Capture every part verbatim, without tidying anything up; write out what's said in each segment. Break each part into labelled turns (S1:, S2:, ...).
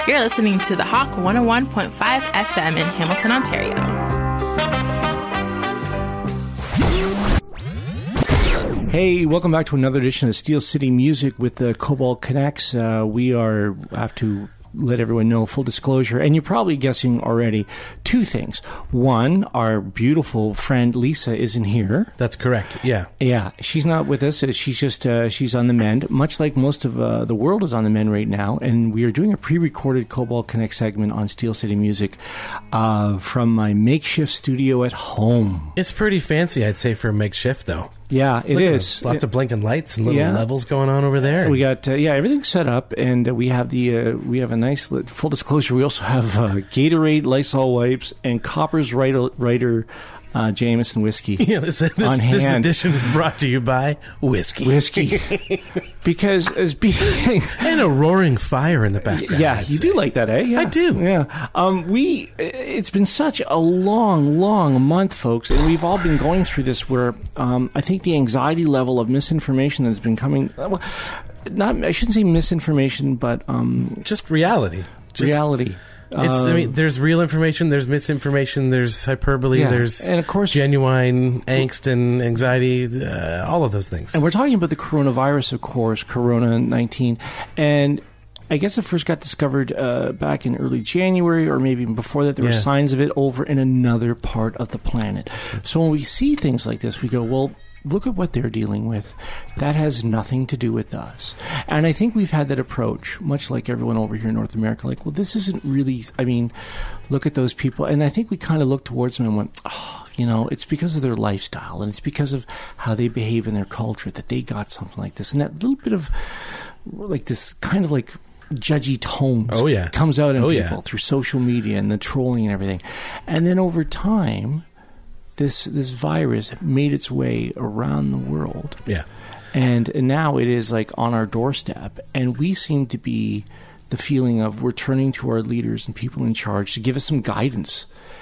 S1: You're listening to the Hawk one oh one point five F M in Hamilton, Ontario.
S2: Hey, welcome back to another edition of Steel City Music with the Cobalt Connects. Uh, we are have to let everyone know, full disclosure, and you're probably guessing already, two things. One, our beautiful friend Lisa isn't here.
S3: That's correct, yeah.
S2: Yeah, she's not with us. She's just, uh, she's on the mend, much like most of uh, the world is on the mend right now, and we are doing a pre-recorded Cobalt Connect segment on Steel City Music uh, from my makeshift studio at home.
S3: It's pretty fancy, I'd say, for a makeshift, though.
S2: Yeah, it
S3: Look
S2: is.
S3: Lots
S2: it,
S3: of blinking lights and little
S2: yeah.
S3: levels going on over there.
S2: We got uh, yeah, everything's set up, and uh, we have the uh, we have a nice lit, full disclosure. We also have uh, Gatorade, Lysol wipes, and Copper's Rider, Rider uh, Jameson whiskey.
S3: Yeah, this, this,
S2: on
S3: this
S2: hand.
S3: edition is brought to you by whiskey.
S2: Whiskey, because as being
S3: and a roaring fire in the background.
S2: Yeah,
S3: I'd
S2: you
S3: say.
S2: do like that, eh? Yeah.
S3: I do.
S2: Yeah. Um, we. It's been such a long, long month, folks, and we've all been going through this. Where um, I think the anxiety level of misinformation that's been coming. Well, not. I shouldn't say misinformation, but um,
S3: just reality. Just,
S2: reality.
S3: It's, I mean, there's real information, there's misinformation, there's hyperbole,
S2: yeah.
S3: there's
S2: and of course,
S3: genuine angst and anxiety, uh, all of those things.
S2: And we're talking about the coronavirus, of course, Corona nineteen. And I guess it first got discovered uh, back in early January, or maybe even before that. There
S3: yeah.
S2: were signs of it over in another part of the planet. So when we see things like this, we go, well, look at what they're dealing with. That has nothing to do with us. And I think we've had that approach, much like everyone over here in North America, like, well, this isn't really, I mean, look at those people. And I think we kind of looked towards them and went, oh, you know, it's because of their lifestyle and it's because of how they behave in their culture that they got something like this. And that little bit of, like, this kind of like judgy tones
S3: oh, yeah.
S2: comes out in
S3: oh,
S2: people
S3: yeah.
S2: through social media and the trolling and everything. And then over time, This this virus made its way around the world.
S3: Yeah.
S2: And, and now it is like on our doorstep. And we seem to be the feeling of we're turning to our leaders and people in charge to give us some guidance.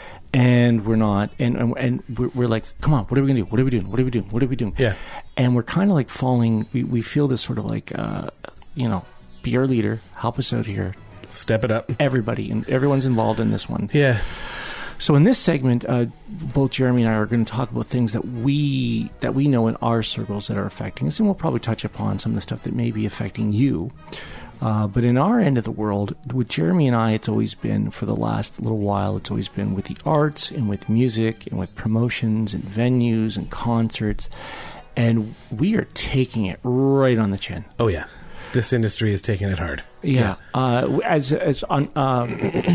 S2: And we're not. And and, and we're, we're like, come on, what are we going to do? What are we doing? What are we doing? What are we doing?
S3: Yeah.
S2: And we're kind of like falling. We, we feel this sort of like, uh, you know, be our leader. Help us out here.
S3: Step it up.
S2: Everybody. And everyone's involved in this one.
S3: Yeah.
S2: So in this segment, uh, both Jeremy and I are going to talk about things that we that we know in our circles that are affecting us, and we'll probably touch upon some of the stuff that may be affecting you. Uh, but in our end of the world, with Jeremy and I, it's always been, for the last little while, it's always been with the arts and with music and with promotions and venues and concerts. And we are taking it right on the chin.
S3: Oh, yeah. This industry is taking it hard.
S2: Yeah. yeah. Uh, as as on uh,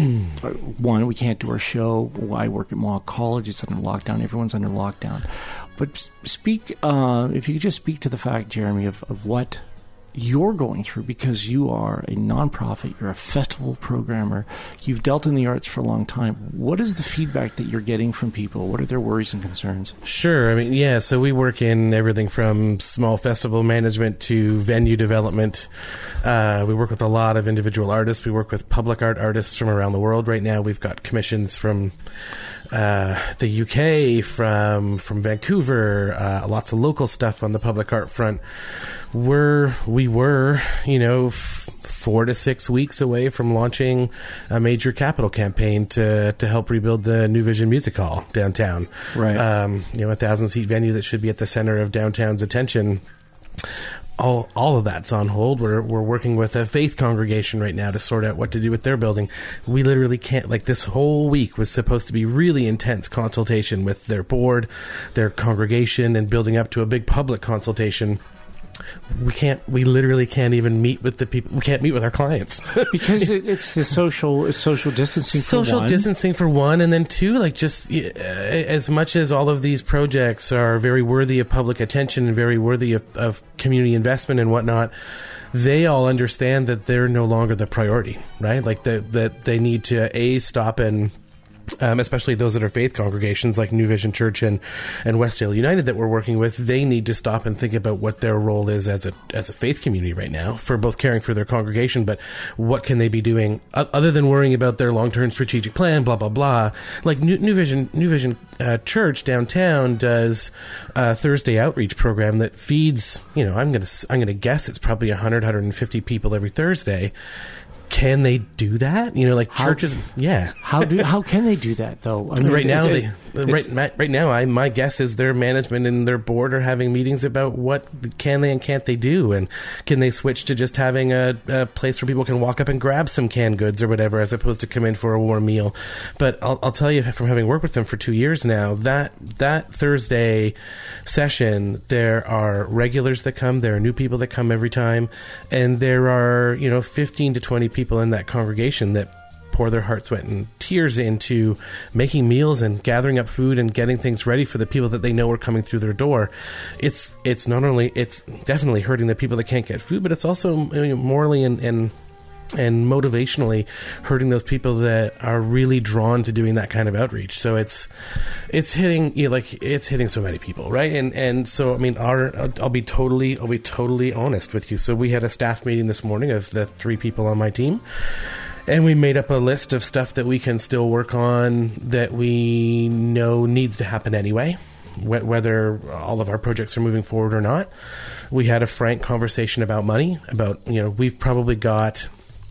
S2: one, we can't do our show. I work at Mohawk College. It's under lockdown. Everyone's under lockdown. But speak, uh, if you could just speak to the fact, Jeremy, of, of what you're going through, because you are a nonprofit, you're a festival programmer, you've dealt in the arts for a long time. What is the feedback that you're getting from people? What are their worries and concerns?
S3: Sure. I mean, yeah, so we work in everything from small festival management to venue development. Uh, we work with a lot of individual artists. We work with public art artists from around the world. Right now we've got commissions from uh, the U K, from from Vancouver, uh, lots of local stuff on the public art front. We're, we were, you know, f- four to six weeks away from launching a major capital campaign to, to help rebuild the New Vision Music Hall downtown.
S2: Right.
S3: Um, you know, a thousand seat venue that should be at the center of downtown's attention. All, all of that's on hold. We're we're working with a faith congregation right now to sort out what to do with their building. We literally can't, like, this whole week was supposed to be really intense consultation with their board, their congregation, and building up to a big public consultation. We can't, we literally can't even meet with the people. We can't meet with our clients.
S2: Because it, it's the social, it's social distancing for
S3: Social
S2: one.
S3: distancing for one, and then two, like, just uh, as much as all of these projects are very worthy of public attention and very worthy of, of community investment and whatnot, they all understand that they're no longer the priority, right? Like, the, that they need to, A, stop and Um, especially those that are faith congregations like New Vision Church and, and Westdale United that we're working with, they need to stop and think about what their role is as a as a faith community right now, for both caring for their congregation, but what can they be doing uh, other than worrying about their long-term strategic plan, blah, blah, blah. Like New, New Vision New Vision uh, Church downtown does a Thursday outreach program that feeds, you know, I'm going to I'm going to guess it's probably one hundred, one hundred fifty people every Thursday. can they do that? You know, like
S2: How-
S3: churches, yeah.
S2: How do how can they do that though? I mean,
S3: Right now,
S2: is
S3: they,
S2: it-
S3: right, ma- right now, I my guess is their management and their board are having meetings about what can they and can't they do, and can they switch to just having a, a place where people can walk up and grab some canned goods or whatever, as opposed to come in for a warm meal. But I'll, I'll tell you, from having worked with them for two years now, that that Thursday session, there are regulars that come, there are new people that come every time, and there are, you know, fifteen to twenty people in that congregation that pour their heart, sweat, and tears into making meals and gathering up food and getting things ready for the people that they know are coming through their door. It's it's not only, it's definitely hurting the people that can't get food, but it's also, you know, morally and, and and motivationally hurting those people that are really drawn to doing that kind of outreach. So it's it's hitting, you know, like it's hitting so many people, right? And and so I mean, our I'll be totally I'll be totally honest with you. So we had a staff meeting this morning of the three people on my team. And we made up a list of stuff that we can still work on that we know needs to happen anyway, wh- whether all of our projects are moving forward or not. We had a frank conversation about money, about, you know, we've probably got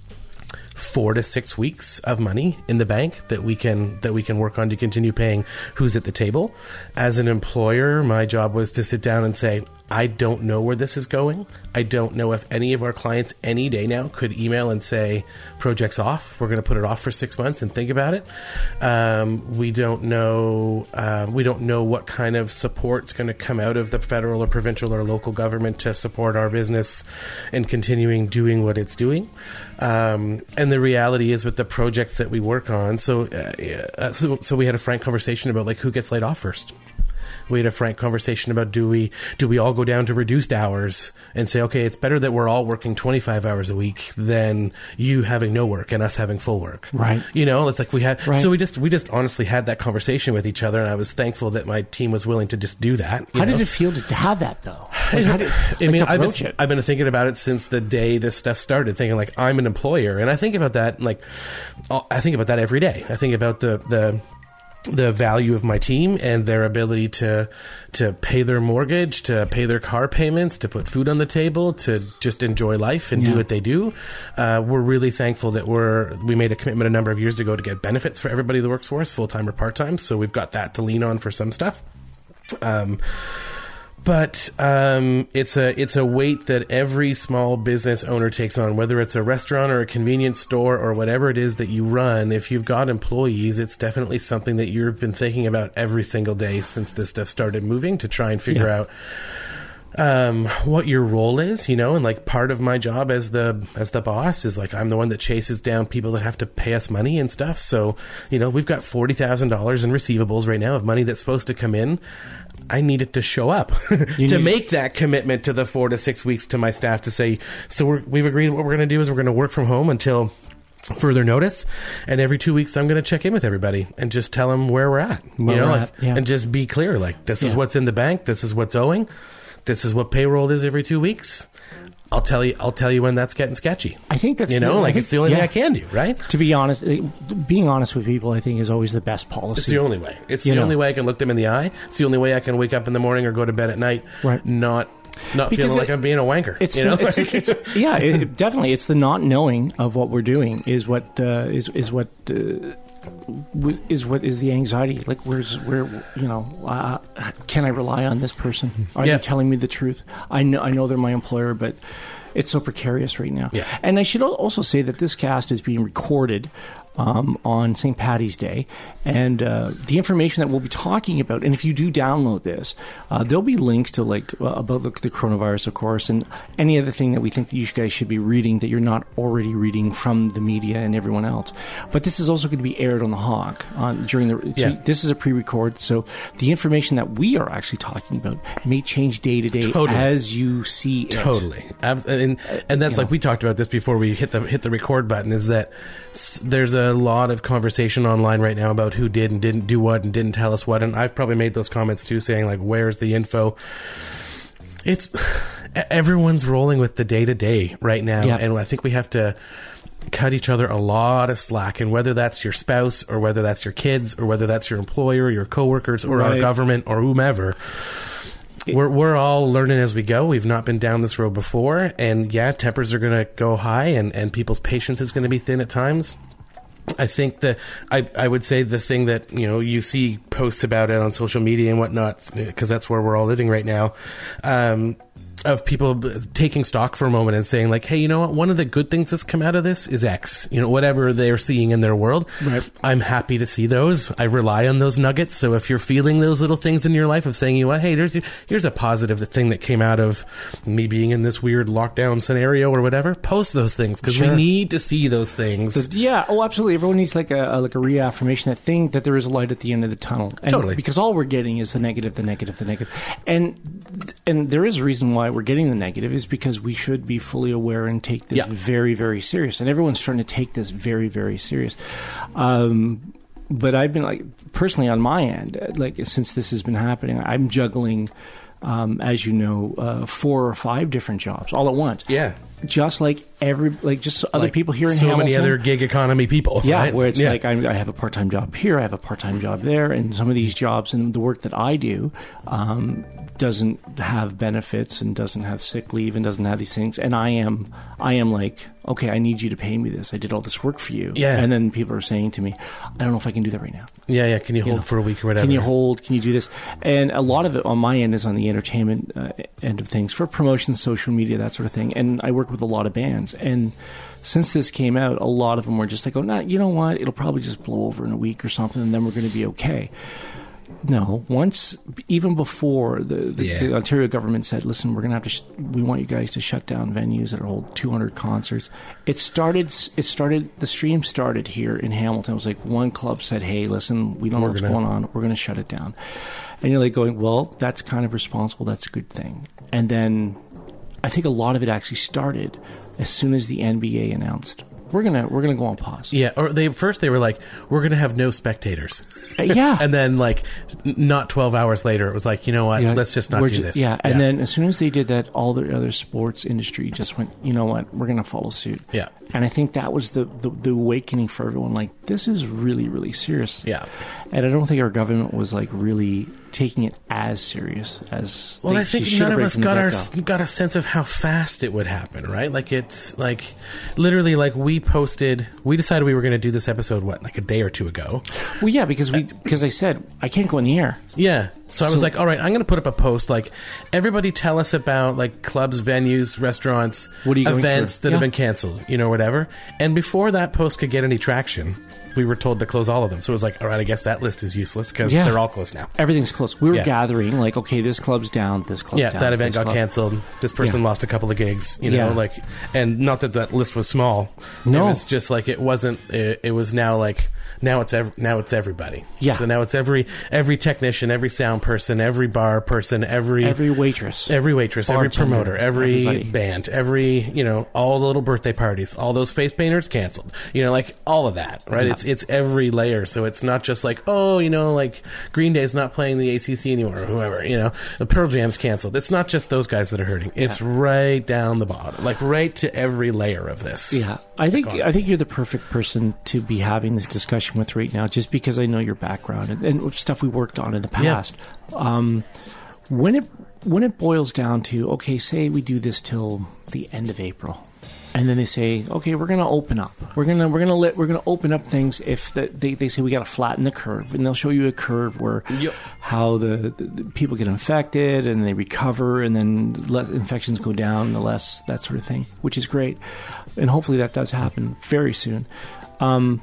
S3: four to six weeks of money in the bank that we can that we can work on to continue paying who's at the table. As an employer, my job was to sit down and say, I don't know where this is going. I don't know if any of our clients any day now could email and say, project's off. We're going to put it off for six months and think about it. Um, we don't know. Uh, we don't know what kind of support's going to come out of the federal or provincial or local government to support our business and continuing doing what it's doing. Um, and the reality is, with the projects that we work on, so, uh, so so we had a frank conversation about like who gets laid off first. We had a frank conversation about do we do we all go down to reduced hours and say, okay, it's better that we're all working twenty-five hours a week than you having no work and us having full work.
S2: Right.
S3: You know, it's like we had,
S2: Right.
S3: so we just, we just honestly had that conversation with each other, and I was thankful that my team was willing to just do that. you
S2: How
S3: know?
S2: did it feel to have that though? Like, how did,
S3: I
S2: like,
S3: mean,
S2: to
S3: I've
S2: approach
S3: been,
S2: it?
S3: I've been thinking about it since the day this stuff started, thinking like I'm an employer, and I think about that like I think about that every day. I think about the the the value of my team and their ability to to pay their mortgage, to pay their car payments, to put food on the table, to just enjoy life and
S2: Yeah.
S3: do what they do. Uh, we're really thankful that we're we made a commitment a number of years ago to get benefits for everybody that works for us, full time or part time. So we've got that to lean on for some stuff. Um, But um, it's a it's a weight that every small business owner takes on, whether it's a restaurant or a convenience store or whatever it is that you run. If you've got employees, it's definitely something that you've been thinking about every single day since this stuff started moving, to try and figure
S2: Yeah.
S3: out um what your role is, you know. And like part of my job as the as the boss is like I'm the one that chases down people that have to pay us money and stuff. So, you know, we've got forty thousand dollars in receivables right now of money that's supposed to come in. I need it to show up to
S2: need-
S3: make that commitment to the four to six weeks to my staff to say, so we're, we've agreed what we're going to do is we're going to work from home until further notice, and every two weeks I'm going to check in with everybody and just tell them where we're at,
S2: Where
S3: you know,
S2: we're
S3: like,
S2: at, yeah.
S3: and just be clear, like this is
S2: Yeah.
S3: what's in the bank, this is what's owing, this is what payroll is every two weeks. I'll tell you. I'll tell you when that's getting sketchy.
S2: I think that's
S3: You know,
S2: the, I
S3: like
S2: think-
S3: it's the only
S2: yeah.
S3: thing I can do, right?
S2: To be honest, it- being honest with people, I think, is always the best policy.
S3: It's the only way. It's
S2: You
S3: the
S2: know.
S3: only way I can look them in the eye. It's the only way I can wake up in the morning or go to bed at night,
S2: Right.
S3: not not
S2: Because
S3: feeling
S2: it-
S3: like I'm being a wanker.
S2: It's,
S3: you
S2: the,
S3: know,
S2: it's, it's yeah, it, it- definitely. It's the not knowing of what we're doing is what uh, is is what uh, w- is what is the anxiety. Like, where's where you know? Uh, can I rely on this person? Are
S3: Yeah.
S2: they telling me the truth? I know I know they're my employer, but it's so precarious right now.
S3: Yeah.
S2: And I should al- also say that this cast is being recorded um, on Saint Paddy's Day, and uh, the information that we'll be talking about. And if you do download this, uh, there'll be links to like uh, about the, the coronavirus, of course, and any other thing that we think that you guys should be reading that you're not already reading from the media and everyone else. But this is also going to be aired on the Hawk on during the.
S3: Yeah.
S2: So this is a pre-record, so the information that we are actually talking about may change day to day
S3: Totally.
S2: as you see it.
S3: Totally, Ab- and and that's
S2: you
S3: like
S2: know.
S3: we talked about this before we hit the hit the record button. Is that s- there's a lot of conversation online right now about who did and didn't do what and didn't tell us what, and I've probably made those comments too, saying like, where's the info? It's everyone's rolling with the day to day right now,
S2: Yeah.
S3: and I think we have to cut each other a lot of slack, and whether that's your spouse or whether that's your kids or whether that's your employer or your coworkers or our
S2: Right.
S3: government or whomever. we're we're all learning as we go. We've not been down this road before, and yeah, tempers are going to go high, and, and people's patience is going to be thin at times. I think that I, I would say the thing that, you know, you see posts about it on social media and whatnot, because that's where we're all living right now, um, of people taking stock for a moment and saying like, hey, you know what, one of the good things that's come out of this is X, you know, whatever they're seeing in their world.
S2: Right.
S3: I'm happy to see those. I rely on those nuggets. So if you're feeling those little things in your life of saying, you know what, hey, there's here's a positive thing that came out of me being in this weird lockdown scenario or whatever, post those things, because
S2: Sure.
S3: we need to see those things.
S2: The- yeah, oh, absolutely. Everyone needs like a, a like a reaffirmation, that thing that there is a light at the end of the tunnel. And
S3: Totally.
S2: Because all we're getting is the negative, the negative, the negative, and and there is a reason why we're getting the negative, is because we should be fully aware and take this
S3: Yeah.
S2: very, very serious. And everyone's trying to take this very, very serious. Um, but I've been like personally on my end, like since this has been happening, I'm juggling, um, as you know, uh, four or five different jobs all at once.
S3: Yeah.
S2: Just like every, like just other
S3: Like
S2: people here in
S3: so
S2: Hamilton.
S3: many other gig economy people.
S2: Yeah,
S3: right?
S2: where it's
S3: Yeah.
S2: like I, I have a part-time job here, I have a part-time job there, and some of these jobs and the work that I do um, doesn't have benefits and doesn't have sick leave and doesn't have these things. And I am, I am like, okay, I need you to pay me this. I did all this work for you.
S3: Yeah.
S2: And then people are saying to me, I don't know if I can do that right now.
S3: Yeah, yeah. Can you hold
S2: know,
S3: for a week or whatever?
S2: Can you hold? Can you do this? And a lot of it on my end is on the entertainment uh, end of things, for promotion, social media, that sort of thing. And I work with a lot of bands. And since this came out, a lot of them were just like, oh, nah, you know what? It'll probably just blow over in a week or something, and then we're going to be okay. No, once, even before the, the,
S3: Yeah.
S2: the Ontario government said, listen, we're going to have to, sh- we want you guys to shut down venues that hold two hundred concerts. It started, it started, the stream started here in Hamilton. It was like one club said, hey, listen, we don't know
S3: We're
S2: what's
S3: gonna-
S2: going on. We're going to shut it down. And you're like going, well, that's kind of responsible. That's a good thing. And then I think a lot of it actually started as soon as the N B A announced, we're gonna we're gonna go on pause.
S3: Yeah, or they first they were like, we're gonna have no spectators.
S2: Uh, yeah.
S3: And then like n- not twelve hours later it was like, you know what,
S2: Yeah,
S3: let's just not
S2: we're
S3: do
S2: ju-
S3: this.
S2: Yeah, and then as soon as they did that, all the other sports industry just went, you know what, we're going to follow suit.
S3: Yeah.
S2: And I think that was the, the, the awakening for everyone. Like, this is really, really serious.
S3: Yeah.
S2: And I don't think our government was like really taking it as serious as
S3: Well,
S2: they,
S3: I think
S2: she should
S3: none
S2: have
S3: of
S2: right
S3: us
S2: from the
S3: got our
S2: get-go.
S3: got a sense of how fast it would happen, right? Like it's like literally like we posted, we decided we were going to do this episode what, like a day or two ago.
S2: Well, yeah, because we because I said I can't go in the air.
S3: Yeah. So I was
S2: So-
S3: like, all right, I'm going to put up a post like, everybody tell us about like clubs, venues, restaurants,
S2: What are you going
S3: events
S2: through?
S3: that have
S2: Yeah.
S3: been canceled, you know, whatever. And before that post could get any traction, we were told to close all of them. So it was like, all right, I guess that list is useless because
S2: Yeah.
S3: they're all closed now.
S2: Everything's closed. We were
S3: Yeah.
S2: gathering like, okay, this club's down, this club's
S3: Yeah,
S2: down.
S3: that event
S2: this
S3: got
S2: club-
S3: canceled. This person
S2: Yeah.
S3: lost a couple of gigs, you know,
S2: Yeah.
S3: like, and not that that list was small.
S2: No.
S3: It was just like, it wasn't, it, it was now like, now it's ev- now it's everybody.
S2: Yeah.
S3: So now it's every every technician, every sound person, every bar person, every
S2: Every waitress.
S3: every waitress, every
S2: bartender,
S3: promoter, every
S2: everybody.
S3: band, every, you know, all the little birthday parties, all those face painters canceled. You know, like all of that, right?
S2: Yeah.
S3: It's it's every layer. So it's not just like, oh, you know, like Green Day's not playing the A C C anymore or whoever, you know. The Pearl Jam's canceled. It's not just those guys that are hurting. It's right down the bottom. Like right to every layer of this.
S2: Yeah, I think
S3: Go on.
S2: I think you're the perfect person to be having this discussion with right now, just because I know your background and, and stuff we worked on in the
S3: Yeah.
S2: past. Um, when it when it boils down to, okay, say we do this till the end of April, and then they say, okay, we're going to open up. We're gonna we're gonna let we're gonna open up things if the, they they say we got to flatten the curve, and they'll show you a curve where
S3: Yep.
S2: how the, the, the people get infected and they recover, and then let infections go down, the less that sort of thing, which is great, and hopefully that does happen very soon. Um,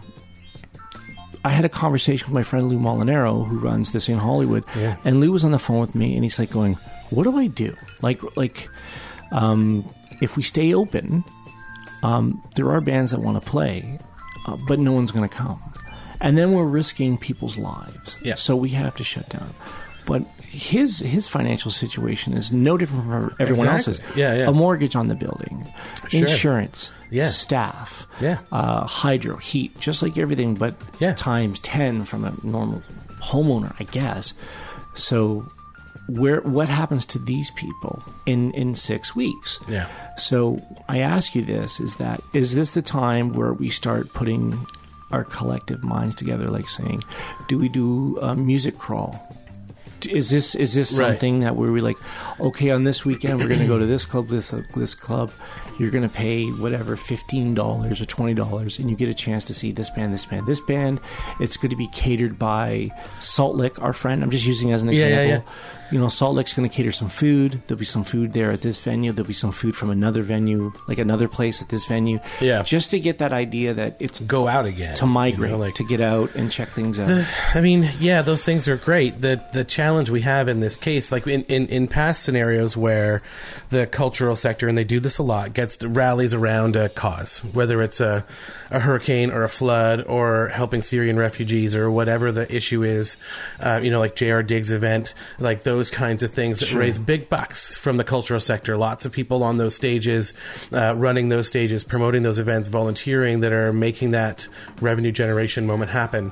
S2: I had a conversation with my friend Lou Molinaro, who runs this in Hollywood,
S3: Yeah.
S2: and Lou was on the phone with me, and he's like going, "What do I do? Like, like, um, if we stay open, um, there are bands that want to play, uh, but no one's going to come, and then we're risking people's lives.
S3: Yeah.
S2: So we have to shut down." But his his financial situation is no different from everyone
S3: Exactly.
S2: else's.
S3: Yeah, yeah.
S2: A mortgage on the building,
S3: Sure.
S2: insurance,
S3: Yeah.
S2: staff,
S3: Yeah.
S2: uh, hydro, heat, just like everything, but
S3: Yeah.
S2: times ten from a normal homeowner, I guess. So, where what happens to these people in, in six weeks?
S3: Yeah.
S2: So, I ask you this: is that is this the time where we start putting our collective minds together, like saying, do we do a music crawl? is this is this
S3: Right.
S2: something that we're like, okay, on this weekend we're going to go to this club, this this club. You're going to pay whatever fifteen dollars or twenty dollars, and you get a chance to see this band, this band, this band. It's going to be catered by Salt Lick, our friend. I'm just using it as an
S3: Yeah,
S2: example.
S3: yeah, yeah.
S2: You know, Salt Lick's going to cater some food. There'll be some food there at this venue. There'll be some food from another venue, like another place at this venue.
S3: Yeah.
S2: Just to get that idea that it's
S3: Go out again.
S2: to migrate,
S3: you know, like-
S2: to get out and check things out.
S3: The, I mean, yeah, those things are great. The the challenge we have in this case, like in, in, in past scenarios where the cultural sector, and they do this a lot, gets rallies around a cause, whether it's a, a hurricane or a flood or helping Syrian refugees or whatever the issue is, uh, you know, like J R. Diggs' event, like those kinds of things that
S2: Sure.
S3: raise big bucks from the cultural sector. Lots of people on those stages, uh, running those stages, promoting those events, volunteering, that are making that revenue generation moment happen.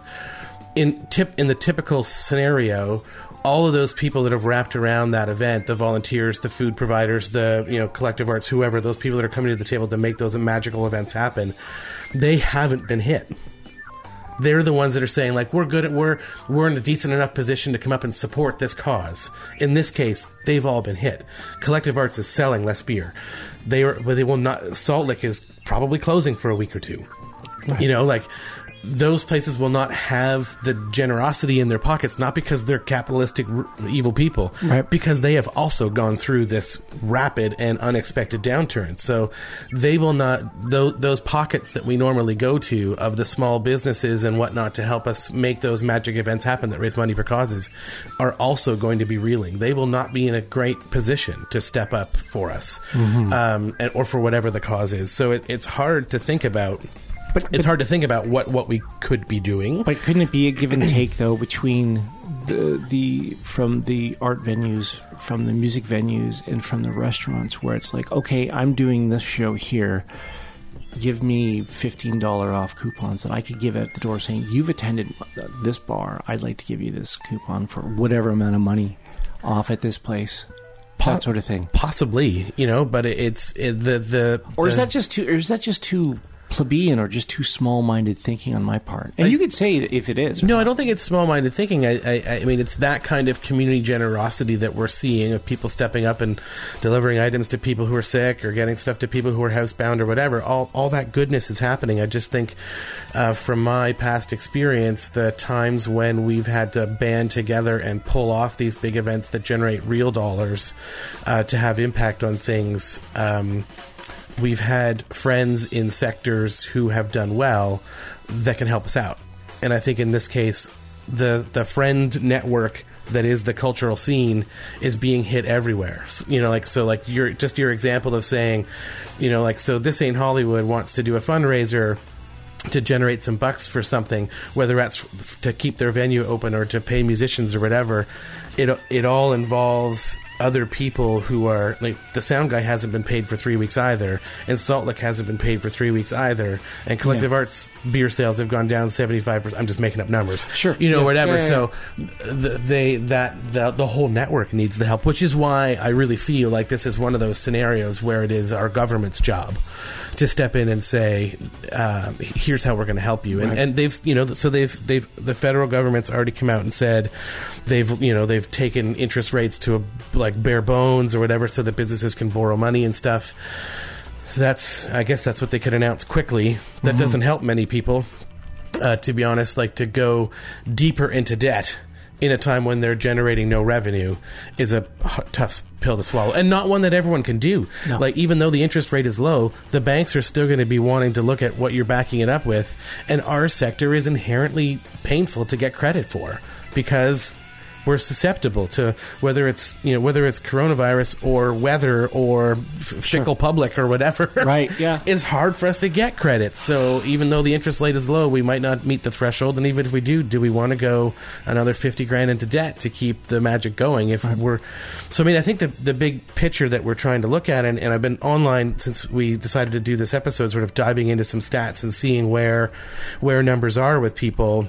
S3: In tip in the typical scenario, all of those people that have wrapped around that event, the volunteers, the food providers, the you know collective arts, whoever, those people that are coming to the table to make those magical events happen, they haven't been hit. They're the ones that are saying, like, we're good at we're we're in a decent enough position to come up and support this cause. In this case, they've all been hit. Collective Arts is selling less beer. They are, but they will not. Salt Lick is probably closing for a week or two. Right. You know, like, those places will not have the generosity in their pockets, not because they're capitalistic, r- evil people,
S2: Right.
S3: because they have also gone through this rapid and unexpected downturn. So they will not, th- those pockets that we normally go to of the small businesses and whatnot to help us make those magic events happen that raise money for causes, are also going to be reeling. They will not be in a great position to step up for us,
S2: Mm-hmm.
S3: um, and, or for whatever the cause is. So it, it's hard to think about.
S2: But,
S3: It's hard to think about what, what we could be doing.
S2: But couldn't it be a give and take though between the, the from the art venues, from the music venues, and from the restaurants, where it's like, okay, I'm doing this show here. Give me fifteen dollars off coupons that I could give at the door, saying you've attended this bar. I'd like to give you this coupon for whatever amount of money off at this place. That sort of thing.
S3: Possibly, you know, but it, it's it, the the
S2: Or is
S3: the-
S2: that just too? Or is that just too plebeian, or just too small-minded thinking on my part? And
S3: I-
S2: you could say if it is. or
S3: No,
S2: not.
S3: I don't think it's small-minded thinking. I, I, I mean, it's that kind of community generosity that we're seeing, of people stepping up and delivering items to people who are sick, or getting stuff to people who are housebound or whatever. All all that goodness is happening. I just think, uh, from my past experience, the times when we've had to band together and pull off these big events that generate real dollars uh, to have impact on things. Um, We've had friends in sectors who have done well that can help us out. And I think in this case, the the friend network that is the cultural scene is being hit everywhere. S- You know, like, so like your just your example of saying, you know, like, so This Ain't Hollywood wants to do a fundraiser to generate some bucks for something, whether that's f- to keep their venue open or to pay musicians or whatever. It it all involves other people who are, like, the sound guy hasn't been paid for three weeks either, and Salt Lick hasn't been paid for three weeks either, and Collective
S2: Yeah.
S3: Arts beer sales have gone down seventy-five percent. I'm just making up numbers.
S2: Sure.
S3: You know,
S2: Yeah.
S3: whatever.
S2: Yeah, yeah,
S3: So th- they that the, the whole network needs the help, which is why I really feel like this is one of those scenarios where it is our government's job to step in and say, uh, here's how we're going to help you. And,
S2: Right.
S3: and they've, you know, so they've, they've, the federal government's already come out and said they've, you know, they've taken interest rates to a, like, bare bones or whatever, so that businesses can borrow money and stuff. So that's, I guess that's what they could announce quickly. That
S2: Mm-hmm.
S3: doesn't help many people, uh, to be honest. Like, to go deeper into debt in a time when they're generating no revenue is a h- tough pill to swallow, and not one that everyone can do.
S2: No.
S3: Like, even though the interest rate is low, the banks are still going to be wanting to look at what you're backing it up with, and our sector is inherently painful to get credit for, because we're susceptible to whether it's, you know, whether it's coronavirus or weather or f- fickle public or whatever.
S2: Right, yeah.
S3: It's hard for us to get credit. So even though the interest rate is low, we might not meet the threshold. And even if we do, do we want to go another fifty grand into debt to keep the magic going? If we're, so I mean, I think the the big picture that we're trying to look at, and, and I've been online since we decided to do this episode, sort of diving into some stats and seeing where where numbers are with people.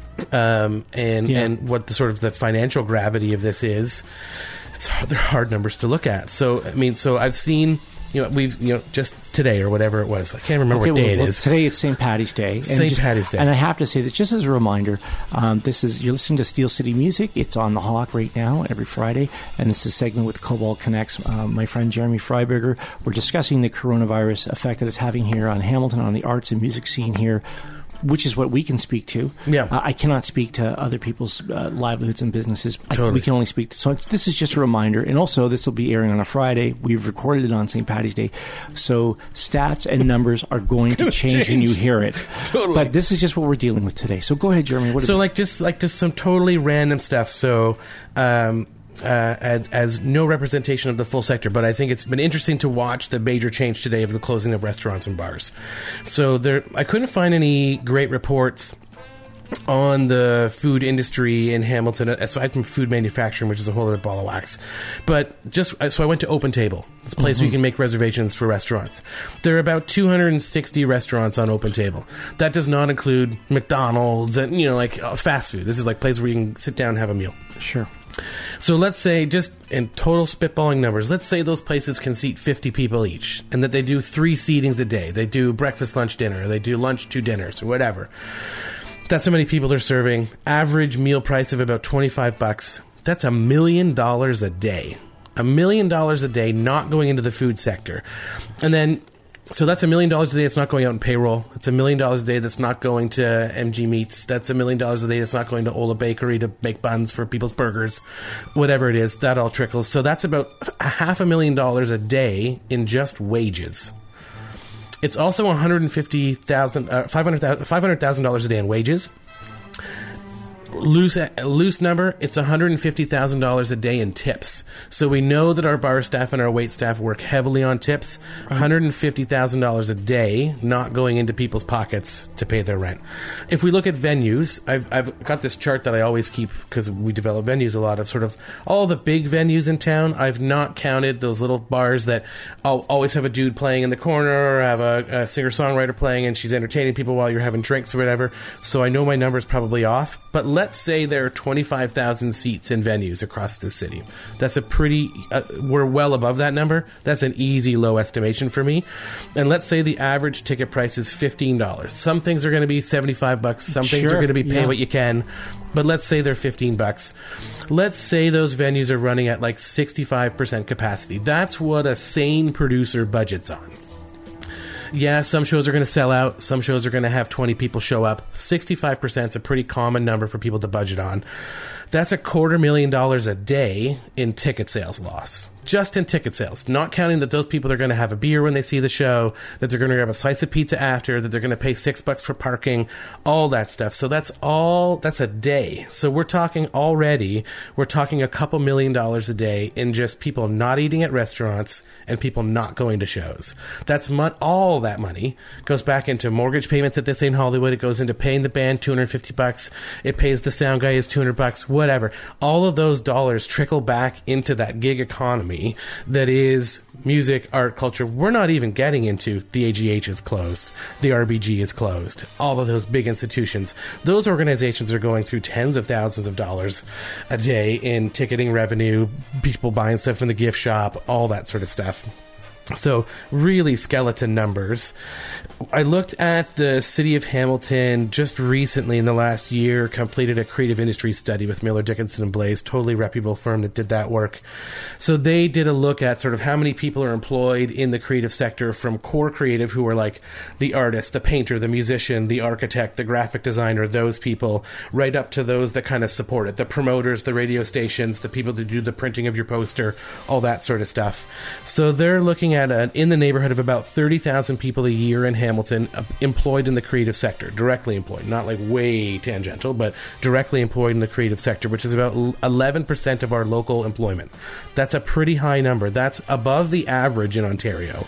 S3: Um, and
S2: Yeah.
S3: and what the sort of the financial gravity of this is. It's hard, they're hard numbers to look at. So I mean, so I've seen you know, we've, you know, just today or whatever it was. I can't remember
S2: okay,
S3: what day
S2: well,
S3: it
S2: well,
S3: is.
S2: Today it's Saint Paddy's Day. And
S3: Saint
S2: just,
S3: Paddy's Day.
S2: And I have to say that just as a reminder, um, this is you're listening to Steel City Music. It's on the Hawk right now every Friday, and this is a segment with Cobalt Connects. Um, my friend Jeremy Freiberger. We're discussing the coronavirus effect that it's having here on Hamilton, on the arts and music scene here, which is what we can speak to.
S3: Yeah.
S2: Uh, I cannot speak to other people's uh, livelihoods and businesses.
S3: Totally.
S2: I, we can only speak to... So it's, this is just a reminder. And also, this will be airing on a Friday. We've recorded it on Saint Paddy's Day. So stats and numbers are going to change,
S3: change
S2: when you hear it.
S3: Totally.
S2: But this is just what we're dealing with today. So go ahead, Jeremy. What
S3: so like just like just some totally random stuff. So... Um, Uh, as, as no representation of the full sector, but I think it's been interesting to watch the major change today of the closing of restaurants and bars. So there, I couldn't find any great reports on the food industry in Hamilton, aside from food manufacturing, which is a whole other ball of wax. But just so I went to Open Table, this place mm-hmm. where you can make reservations for restaurants. There are about two hundred sixty restaurants on Open Table. That does not include McDonald's and, you know, like uh, fast food. This is like places where you can sit down and have a meal.
S2: Sure.
S3: So let's say, just in total spitballing numbers, let's say those places can seat fifty people each, and that they do three seatings a day. They do breakfast, lunch, dinner. They do lunch, two dinners, or whatever. That's how many people they're serving. Average meal price of about twenty-five bucks. That's a million dollars a day. A million dollars a day not going into the food sector. And then... So that's a million dollars a day that's not going out in payroll. It's a million dollars a day that's not going to M G Meats. That's a million dollars a day that's not going to Ola Bakery to make buns for people's burgers. Whatever it is, that all trickles. So that's about a half a million dollars a day in just wages. It's also one hundred fifty thousand dollars, uh, five hundred thousand dollars a day in wages. Loose loose number, it's one hundred fifty thousand dollars a day in tips. So we know that our bar staff and our wait staff work heavily on tips. one hundred fifty thousand dollars a day not going into people's pockets to pay their rent. If we look at venues, I've, I've got this chart that I always keep because we develop venues a lot of sort of all the big venues in town. I've not counted those little bars that I'll always have a dude playing in the corner or have a, a singer-songwriter playing and she's entertaining people while you're having drinks or whatever. So I know my number's probably off. But let's say there are twenty-five thousand seats in venues across the city. That's a pretty... Uh, we're well above that number. That's an easy low estimation for me. And let's say the average ticket price is fifteen dollars. Some things are going to be seventy-five bucks. Some
S2: Sure,
S3: things are going to be pay
S2: yeah.
S3: what you can. But let's say they're fifteen bucks. Let's say those venues are running at like sixty-five percent capacity. That's what a sane producer budgets on. Yeah, some shows are going to sell out. Some shows are going to have twenty people show up. sixty-five percent is a pretty common number for people to budget on. That's a quarter million dollars a day in ticket sales loss. Just in ticket sales. Not counting that those people are going to have a beer when they see the show, that they're going to grab a slice of pizza after, that they're going to pay six bucks for parking, all that stuff. So that's all, that's a day. So we're talking already, we're talking a couple million dollars a day in just people not eating at restaurants and people not going to shows. That's mon- all that money goes back into mortgage payments at This Ain't Hollywood. It goes into paying the band two hundred fifty bucks. It pays the sound guy his two hundred bucks, whatever. All of those dollars trickle back into that gig economy that is music, art, culture. We're not even getting into the A G H is closed, the R B G is closed, all of those big institutions. Those organizations are going through tens of thousands of dollars a day in ticketing revenue, people buying stuff from the gift shop, all that sort of stuff. So really skeleton numbers. I looked at the city of Hamilton just recently in the last year, completed a creative industry study with Miller Dickinson and Blaze, totally reputable firm that did that work. So they did a look at sort of how many people are employed in the creative sector from core creative, who are like the artist, the painter, the musician, the architect, the graphic designer, those people, right up to those that kind of support it, the promoters, the radio stations, the people that do the printing of your poster, all that sort of stuff. So they're looking at a, in the neighborhood of about thirty thousand people a year in Hamilton uh, employed in the creative sector, directly employed, not like way tangential, but directly employed in the creative sector, which is about eleven percent of our local employment. That's a pretty high number. That's above the average in Ontario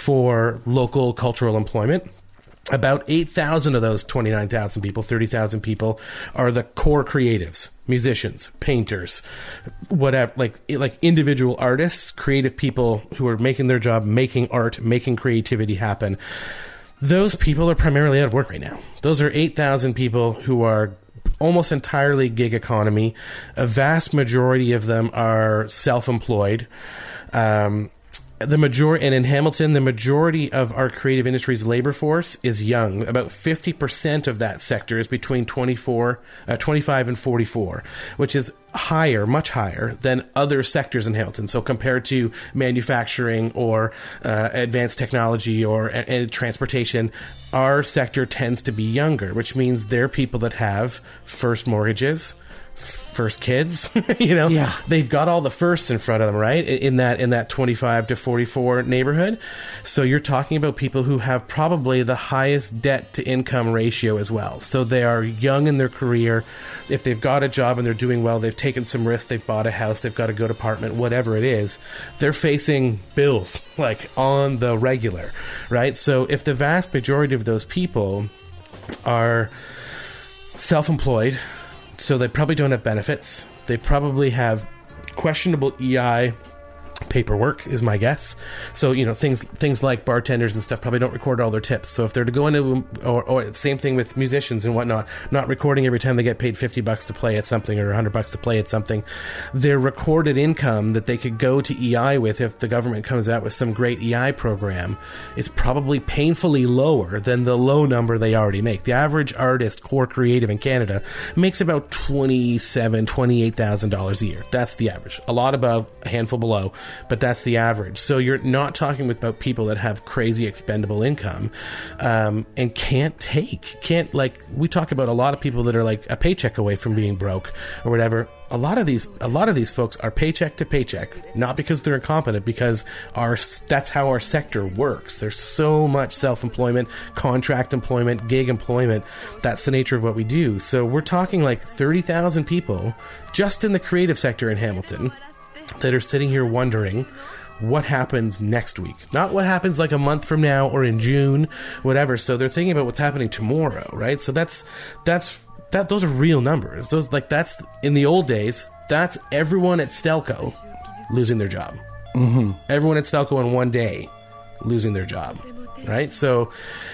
S3: for local cultural employment. About eight thousand of those twenty-nine thousand people, thirty thousand people, are the core creatives, musicians, painters, whatever, like like individual artists, creative people who are making their job, making art, making creativity happen. Those people are primarily out of work right now. Those are eight thousand people who are almost entirely gig economy. A vast majority of them are self-employed. Um, the majority, and in Hamilton, the majority of our creative industries labor force is young. About fifty percent of that sector is between twenty-four, uh, twenty-five and forty-four, which is higher, much higher than other sectors in Hamilton. So compared to manufacturing or uh, advanced technology or uh, uh, transportation, our sector tends to be younger, which means they're people that have first mortgages, first kids, you know,
S2: yeah.
S3: they've got all the firsts in front of them, right? In that, in that twenty-five to forty-four neighborhood. So you're talking about people who have probably the highest debt to income ratio as well. So they are young in their career. If they've got a job and they're doing well, they've taken some risks, they've bought a house, they've got a good apartment, whatever it is, they're facing bills like on the regular, right? So if the vast majority of those people are self-employed, so they probably don't have benefits. They probably have questionable E I paperwork, is my guess. So, you know, things things like bartenders and stuff probably don't record all their tips. So if they're to go into, or, or same thing with musicians and whatnot, not recording every time they get paid fifty bucks to play at something or a hundred bucks to play at something, their recorded income that they could go to E I with if the government comes out with some great E I program is probably painfully lower than the low number they already make. The average artist, core creative in Canada, makes about twenty-seven thousand dollars, twenty-eight thousand dollars a year. That's the average. A lot above, a handful below, but that's the average. So you're not talking about people that have crazy expendable income um, and can't take, can't like, we talk about a lot of people that are like a paycheck away from being broke or whatever. A lot of these, a lot of these folks are paycheck to paycheck, not because they're incompetent, because our that's how our sector works. There's so much self-employment, contract employment, gig employment. That's the nature of what we do. So we're talking like thirty thousand people just in the creative sector in Hamilton that are sitting here wondering what happens next week, not what happens like a month from now or in June, whatever. So they're thinking about what's happening tomorrow, right? So that's that's. That those are real numbers. Those like that's in the old days. That's everyone at Stelco losing their job.
S2: Mm-hmm.
S3: Everyone at Stelco in one day losing their job, right? So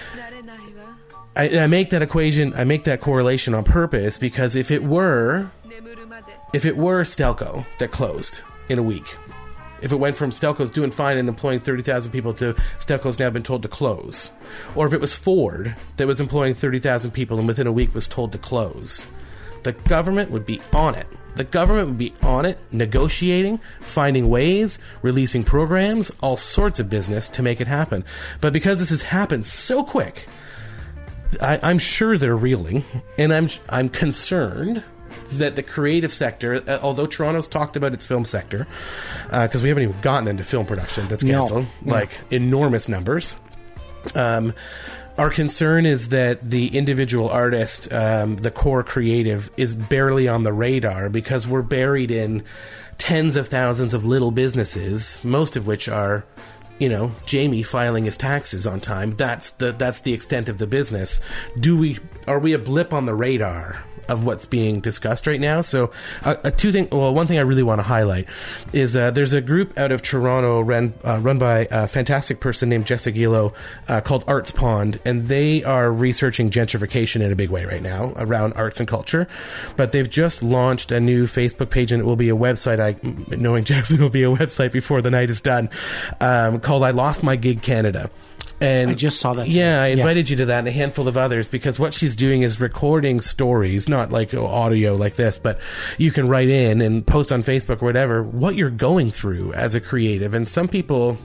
S3: I, I make that equation. I make that correlation on purpose because if it were, if it were Stelco that closed in a week, if it went from Stelco's doing fine and employing thirty thousand people to Stelco's now been told to close, or if it was Ford that was employing thirty thousand people and within a week was told to close, the government would be on it. The government would be on it, negotiating, finding ways, releasing programs, all sorts of business to make it happen. But because this has happened so quick, I, I'm sure they're reeling, and I'm I'm concerned that the creative sector, uh, although Toronto's talked about its film sector, because uh, we haven't even gotten into film production that's canceled, no. like no. enormous numbers. Um, our concern is that the individual artist, um, the core creative, is barely on the radar because we're buried in tens of thousands of little businesses, most of which are, you know, Jamie filing his taxes on time. That's the that's the extent of the business. Do we are we a blip on the radar of what's being discussed right now? So uh, uh, two thing well one thing I really want to highlight is uh, there's a group out of Toronto run, uh, run by a fantastic person named Jessica Gillo uh, called Arts Pond, and they are researching gentrification in a big way right now around arts and culture. But they've just launched a new Facebook page, and it will be a website, I knowing Jackson, will be a website before the night is done, um, called I Lost My Gig Canada. And
S2: I just saw that.
S3: Yeah, I invited yeah. you to that and a handful of others because what she's doing is recording stories, not like audio like this, but you can write in and post on Facebook or whatever what you're going through as a creative. And some people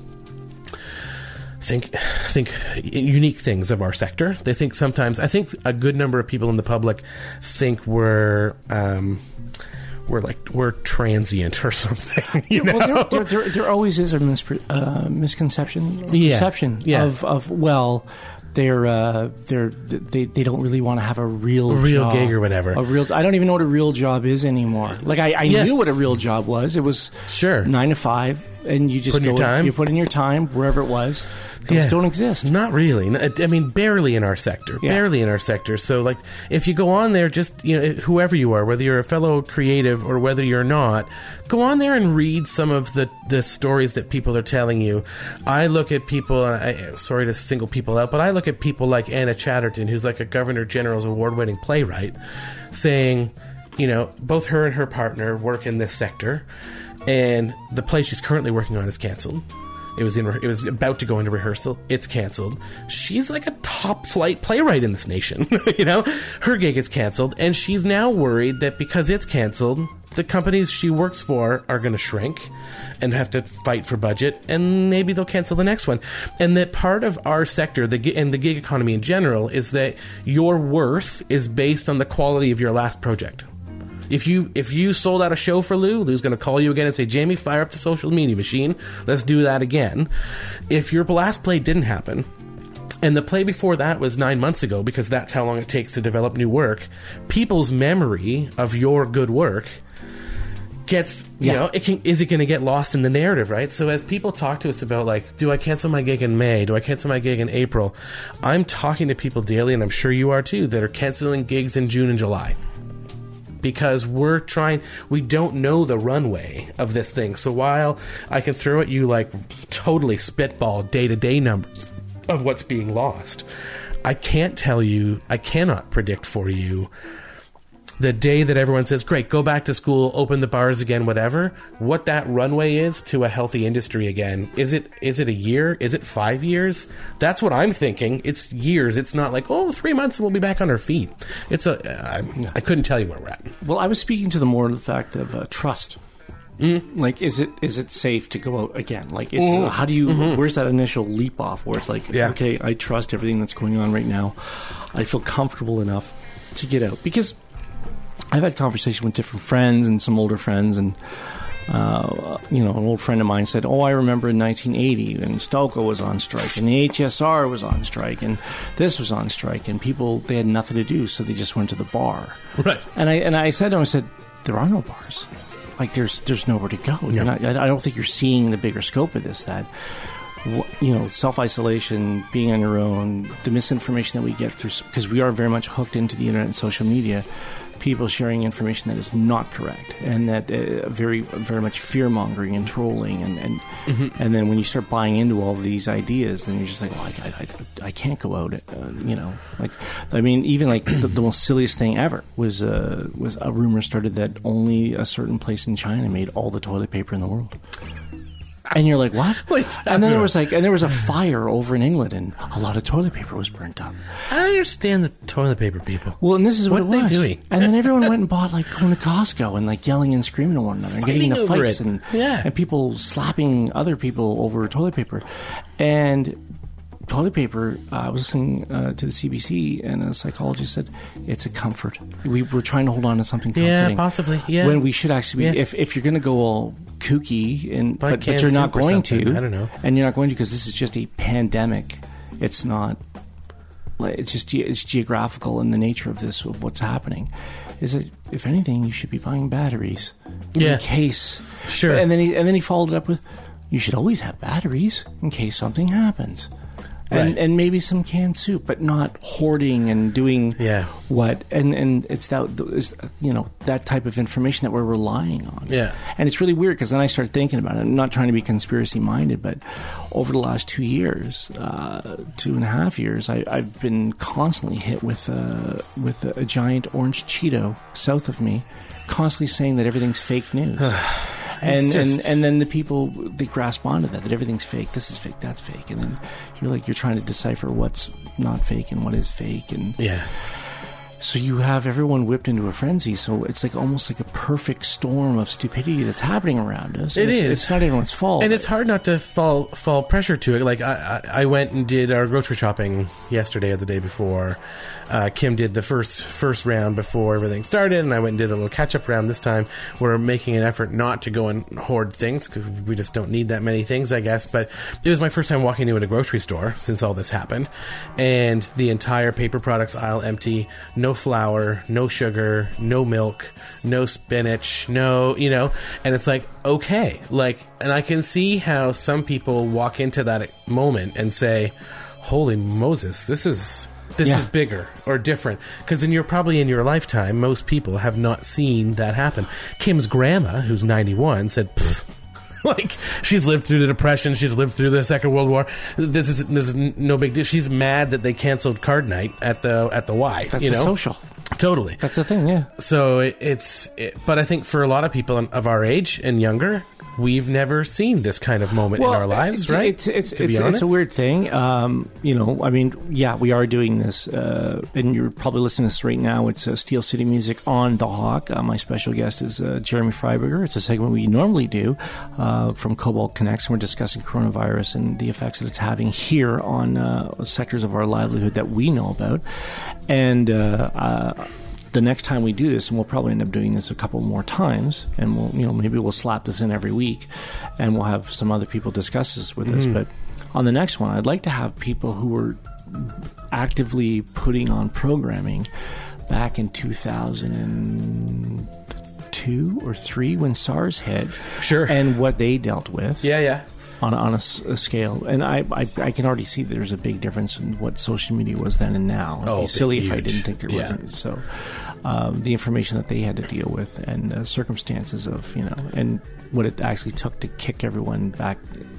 S3: think think unique things of our sector. They think sometimes, I think a good number of people in the public think we're... Um, We're like we're transient or something. You know?
S2: Well, there, there, there, there always is a mispre- uh, misconception, or
S3: yeah.
S2: perception
S3: yeah.
S2: of of well, they're uh, they're they they don't really want to have a real
S3: a real
S2: job,
S3: gig or whatever.
S2: A real I don't even know what a real job is anymore. Like I, I yeah. knew what a real job was. It was
S3: sure
S2: nine to five, and you just
S3: put in
S2: go
S3: your time.
S2: You put in your time wherever it was. Those yeah. don't exist.
S3: Not really. I mean, barely in our sector. Yeah. Barely in our sector. So, like, if you go on there, just, you know, whoever you are, whether you're a fellow creative or whether you're not, go on there and read some of the, the stories that people are telling you. I look at people, and I, sorry to single people out, but I look at people like Anna Chatterton, who's like a Governor General's award-winning playwright, saying, you know, both her and her partner work in this sector, and the play she's currently working on is canceled. It was in. It was about to go into rehearsal. It's canceled. She's like a top flight playwright in this nation. You know, her gig is canceled, and she's now worried that because it's canceled, the companies she works for are going to shrink and have to fight for budget, and maybe they'll cancel the next one. And that part of our sector, the gi- and the gig economy in general, is that your worth is based on the quality of your last project. If you if you sold out a show for Lou, Lou's going to call you again and say, Jamie, fire up the social media machine. Let's do that again. If your last play didn't happen, and the play before that was nine months ago, because that's how long it takes to develop new work, people's memory of your good work gets, you yeah. know, it can, is it going to get lost in the narrative, right? So as people talk to us about, like, do I cancel my gig in May? Do I cancel my gig in April? I'm talking to people daily, and I'm sure you are too, that are canceling gigs in June and July. Because we're trying, we don't know the runway of this thing. So while I can throw at you like totally spitball day-to-day numbers of what's being lost, I can't tell you, I cannot predict for you the day that everyone says, great, go back to school, open the bars again, whatever, what that runway is to a healthy industry again. Is it is it a year? Is it five years? That's what I'm thinking. It's years. It's not like, oh, three months and we'll be back on our feet. It's a, I, I couldn't tell you where we're at.
S2: Well, I was speaking to the more of the fact of uh, trust. Mm. Like, is it is it safe to go out again? Like, it's, mm. how do you, mm-hmm. where's that initial leap off where it's like, yeah. okay, I trust everything that's going on right now. I feel comfortable enough to get out. Because I've had conversation with different friends and some older friends, and uh, you know, an old friend of mine said, "Oh, I remember in nineteen eighty, and Stelco was on strike, and the H S R was on strike, and this was on strike, and people they had nothing to do, so they just went to the bar."
S3: Right.
S2: And I and I said to him, I said, "There are no bars. Like there's there's nowhere to go. You're not, I don't think you're seeing the bigger scope of this. That." You know, self-isolation, being on your own, the misinformation that we get through, because we are very much hooked into the internet and social media, people sharing information that is not correct, and that uh, very, very much fear-mongering and trolling, and and, mm-hmm. and then when you start buying into all of these ideas, then you're just like, well, I, I, I can't go out, uh, you know, like, I mean, even like the, the most silliest thing ever was uh, was a rumor started that only a certain place in China made all the toilet paper in the world. And you're like, what? Wait, and then there was like, and there was a fire over in England, and a lot of toilet paper was burnt up.
S3: I understand the toilet paper people.
S2: Well, and this is what,
S3: what
S2: it
S3: are
S2: was.
S3: they doing?
S2: And then everyone went and bought, like, going to Costco and like yelling and screaming at one another and getting into fights,
S3: it.
S2: and
S3: yeah.
S2: and people slapping other people over toilet paper. And toilet paper, uh, I was listening uh, to the C B C, and a psychologist said it's a comfort. We were trying to hold on to something comforting.
S3: Yeah, possibly. Yeah.
S2: When we should actually be,
S3: yeah.
S2: if if you're going to go all kooky, and
S3: but,
S2: but, but you're not going to.
S3: I don't know.
S2: And you're not going to because this is just a pandemic. It's not. It's just it's geographical in the nature of this, of what's happening. Is that if anything, you should be buying batteries
S3: yeah.
S2: in case.
S3: Sure.
S2: And then he and then he followed it up with, you should always have batteries in case something happens. And,
S3: right.
S2: and maybe some canned soup, but not hoarding and doing
S3: yeah.
S2: what and, and it's that it's, you know that type of information that we're relying on.
S3: Yeah,
S2: and it's really weird because then I started thinking about it. I'm not trying to be conspiracy minded, but over the last two years, uh, two and a half years, I, I've been constantly hit with a, with a, a giant orange Cheeto south of me, constantly saying that everything's fake news. And, just... and and then the people, they grasp onto that, that everything's fake, this is fake, that's fake. And then you're like, you're trying to decipher what's not fake and what is fake. And
S3: yeah.
S2: So you have everyone whipped into a frenzy. So it's like almost like a perfect storm of stupidity that's happening around us.
S3: It
S2: it's,
S3: is.
S2: It's not everyone's fault.
S3: And it's hard not to fall fall pressure to it. Like, I, I, I went and did our grocery shopping yesterday or the day before. Uh, Kim did the first first round before everything started, and I went and did a little catch-up round this time. We're making an effort not to go and hoard things, because we just don't need that many things, I guess. But it was my first time walking into a grocery store since all this happened. And the entire paper products aisle empty. No flour, no sugar, no milk, no spinach, no, you know. And it's like, okay. like, And I can see how some people walk into that moment and say, holy Moses, this is... This yeah. is bigger or different. Because in your probably in your lifetime, most people have not seen that happen. Kim's grandma, who's ninety-one, said, pfft. Like, she's lived through the Depression, she's lived through the Second World War. This is this is no big deal. She's mad that they canceled card night at the at the Y.
S2: That's
S3: you know?
S2: social.
S3: Totally.
S2: That's the thing, yeah.
S3: So it, it's, it, but I think for a lot of people of our age and younger, we've never seen this kind of moment
S2: well,
S3: in our lives,
S2: it's,
S3: right?
S2: It's it's
S3: to
S2: it's,
S3: be
S2: it's a weird thing. Um, you know, I mean, yeah, we are doing this, uh, and you're probably listening to this right now. It's uh, Steel City Music on the Hawk. Uh, my special guest is uh, Jeremy Freiberger. It's a segment we normally do uh, from Cobalt Connects, and we're discussing coronavirus and the effects that it's having here on uh, sectors of our livelihood that we know about. And uh, uh, the next time we do this, and we'll probably end up doing this a couple more times, and we'll, you know, maybe we'll slap this in every week, and we'll have some other people discuss this with mm-hmm. us. But on the next one, I'd like to have people who were actively putting on programming back in two thousand two or three when SARS hit,
S3: sure,
S2: and what they dealt with.
S3: Yeah, yeah.
S2: On a, on a, a scale, and I, I I can already see that there's a big difference in what social media was then and now. It'd
S3: oh,
S2: be silly
S3: huge.
S2: if I didn't think there
S3: yeah.
S2: wasn't. So, um, the information that they had to deal with and the circumstances of, you know, and what it actually took to kick everyone back.